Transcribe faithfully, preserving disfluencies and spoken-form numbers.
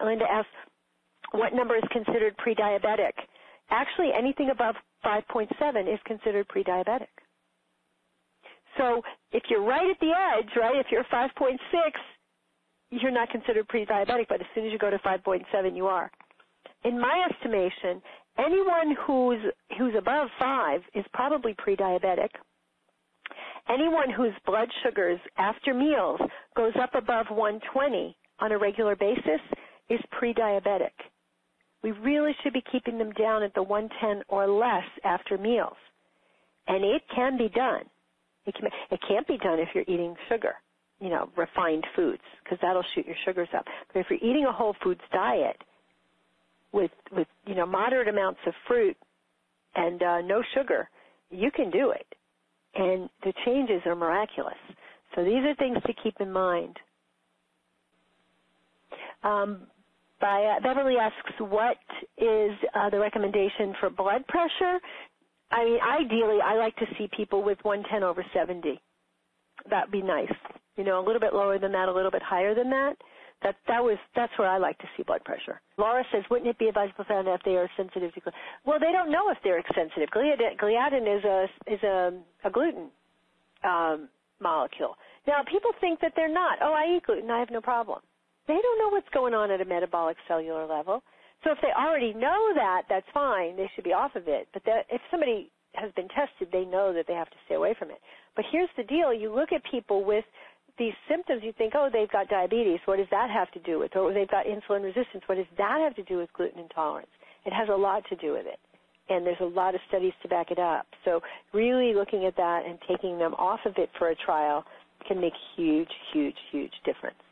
Linda asked, what number is considered pre-diabetic? Actually, anything above five point seven is considered pre-diabetic. So if you're right at the edge, right, if you're five point six, you're not considered pre-diabetic, but as soon as you go to five point seven, you are. In my estimation, anyone who's who's above five is probably pre-diabetic. Anyone whose blood sugars after meals goes up above one twenty on a regular basis is pre-diabetic. We really should be keeping them down at the one ten or less after meals. And it can be done. It, can, it can't be done if you're eating sugar, you know, refined foods, because that'll shoot your sugars up. But if you're eating a whole foods diet with, with you know, moderate amounts of fruit and uh, no sugar, you can do it. And the changes are miraculous. So these are things to keep in mind. Um, by, uh, Beverly asks, what is uh, the recommendation for blood pressure? I mean, ideally, I like to see people with one ten over seventy. That'd be nice. You know, a little bit lower than that, a little bit higher than that. That that was that's where I like to see blood pressure. Laura says, wouldn't it be advisable to find out if they are sensitive to gluten? Well, they don't know if they're sensitive. Gliadin, gliadin is a is a, a gluten um, molecule. Now, people think that they're not. Oh, I eat gluten. I have no problem. They don't know what's going on at a metabolic cellular level. So if they already know that, that's fine. They should be off of it. But that, if somebody has been tested, they know that they have to stay away from it. But here's the deal. You look at people with these symptoms, you think, oh, they've got diabetes. What does that have to do with? Or they've got insulin resistance. What does that have to do with gluten intolerance? It has a lot to do with it. And there's a lot of studies to back it up. So really looking at that and taking them off of it for a trial can make huge, huge, huge difference.